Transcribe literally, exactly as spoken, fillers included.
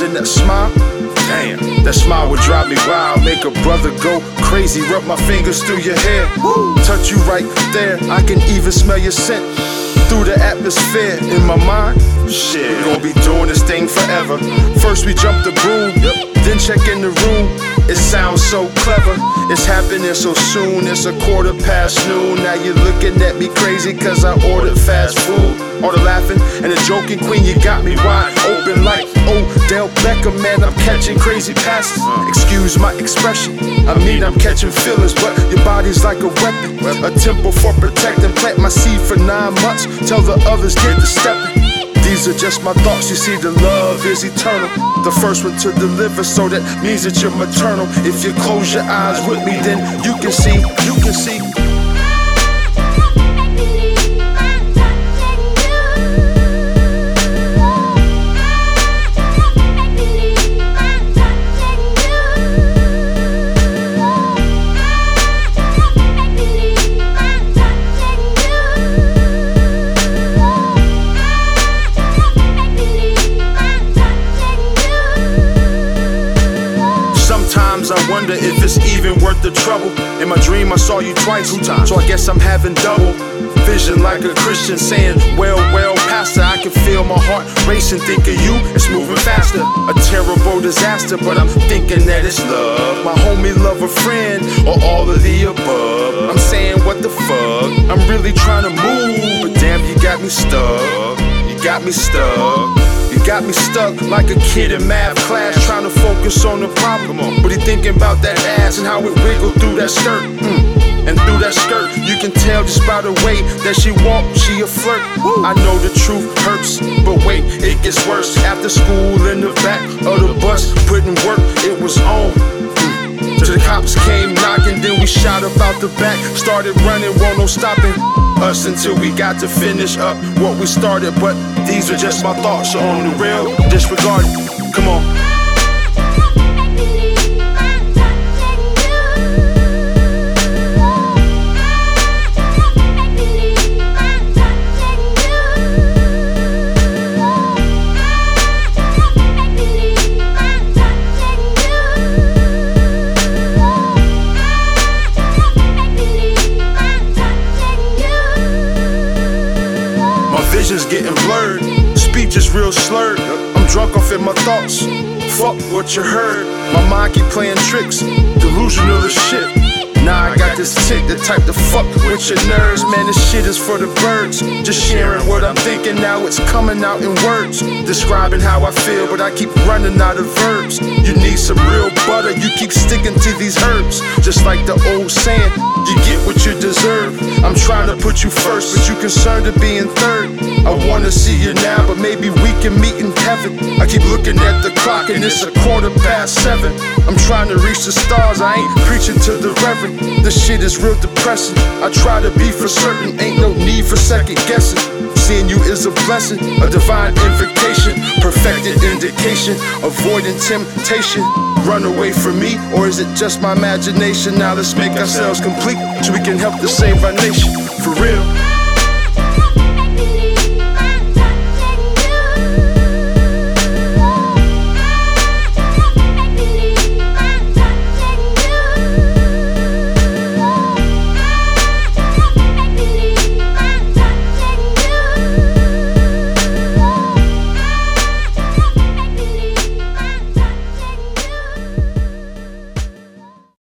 Imagine that smile. Damn, that smile would drive me wild, make a brother go crazy. Rub my fingers through your hair, woo, touch you right there. I can even smell your scent through the atmosphere. In my mind, shit, we gon' be doing this thing forever. First we jump the broom, then check in the room. It sounds so clever, it's happening so soon. It's a quarter past noon. Now you're looking at me crazy cause I ordered fast food. All the laughing and the joking, queen, you got me wide open like Odell Beckham. Man, I'm catching crazy passes. Excuse my expression, I mean I'm catching feelings, but your body's like a weapon, a temple for protecting. Plant my seed for nine months, tell the others get to stepping. These are just my thoughts, you see the love is eternal. The first one to deliver, so that means that you're maternal. If you close your eyes with me, then you can see, you can see. Sometimes I wonder if it's even worth the trouble. In my dream I saw you twice, two times, so I guess I'm having double vision like a Christian saying, well, well, pastor. I can feel my heart racing, think of you, it's moving faster. A terrible disaster, but I'm thinking that it's love. My homie, love, a friend, or all of the above. I'm saying what the fuck, I'm really trying to move, but damn, you got me stuck. You got me stuck. You got me stuck like a kid in math class, trying to focus on the problem. But he thinking about that ass and how it wiggled through that skirt. Mm. And through that skirt, you can tell just by the way that she walk, she a flirt. Woo. I know the truth hurts, but wait, it gets worse. After school in the back of the bus, putting work, it was on. Mm. Till the cops came knocking, then we shot up out the back, started running, won't no stopping us until we got to finish up what we started. But these are just my thoughts, so on the real, disregard it. Come on. Vision's getting blurred, speech is real slurred. I'm drunk off in my thoughts, fuck what you heard. My mind keep playing tricks, delusional as shit. Now I got this tick, the type to fuck with your nerves. Man, this shit is for the birds. Just sharing what I'm thinking, now it's coming out in words, describing how I feel, but I keep running out of verbs. You need some real butter, you keep sticking to these herbs. Just like the old saying, you get what you deserve. I'm trying to put you first, but you concerned of being third. I wanna see you now, but maybe we can meet in heaven. I keep looking at the clock and it's a quarter past seven. I'm trying to reach the stars, I ain't preaching to the reverend. This shit is real depressing. I try to be for certain, ain't no need for second guessing. Seeing you is a blessing, a divine invocation, perfected indication, avoiding temptation. Run away from me, or is it just my imagination? Now let's make ourselves complete so we can help to save our nation, for real.